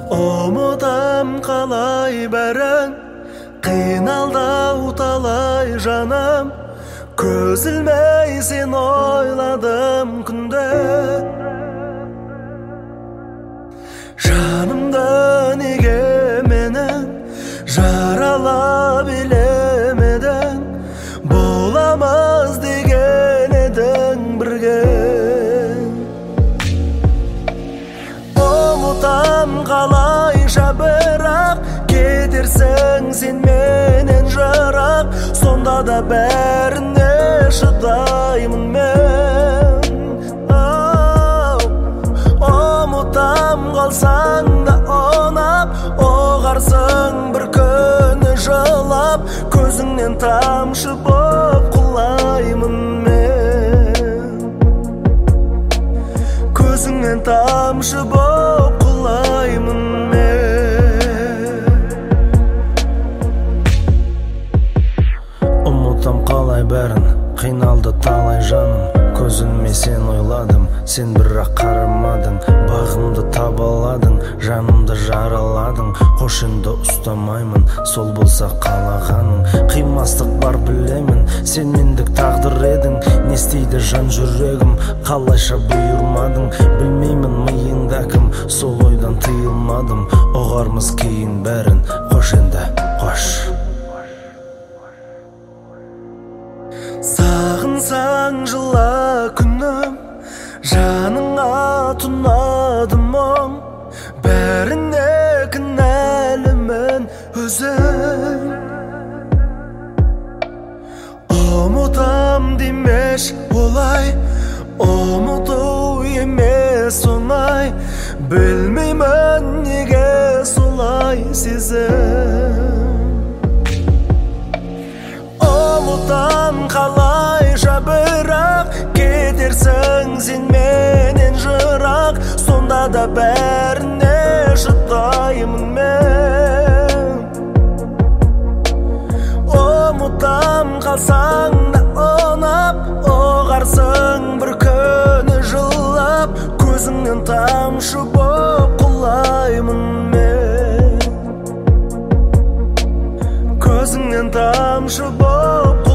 Ұмытам қалай бәрін, қиналды талай жаным. Көз ілмей сен ойладым күнде. Жанымды неге менің жаралап елемедің? Боламыз деген едің бірге. Ұмытам қалайша бірақ, кетерсің сен менен жырақ. Сонда да бәріне шыдаймын мен. Ұмытам қалсаң да ұнап, оғарсың бір күні жылап. Көзіңнен тамшы боп құлаймын мен. Көзіңнен тамшы боп құлаймын мен. Ұмытам қалай бәрін, қиналды талай жаным. Көзіме сен ойладым, сен бірақ қарамадың. Бағымды табаладың, жанымды жараладың. Қош енді ұстамаймын, сол болса қалағаның. Қимастық бар білемін, сен мендік тағдыр едің. Не істейді жан жүрегім, қалайша бұйырмадың. Білмеймін миыңда кім, сол ойдан тыйылмадым. Оғармыз кейін бәрін, қош енді, қош. Сағынсаң жыла күнім, жаныңа тұнады мұң. Бәріне кінәлімін өзім. Ұмытам демеш олай, ұмыту емес оңай. Білмеймін неге солай сезім. Ұмытам қалайша бірақ, кетерсің сен менен жырақ. Сонда да бәріне шыдаймын мен. Ұмытам қалсаң да ұнап, оғарсың бір күні жылап. Көзіңнен тамшы боп құлаймын мен. Көзіңнен тамшы боп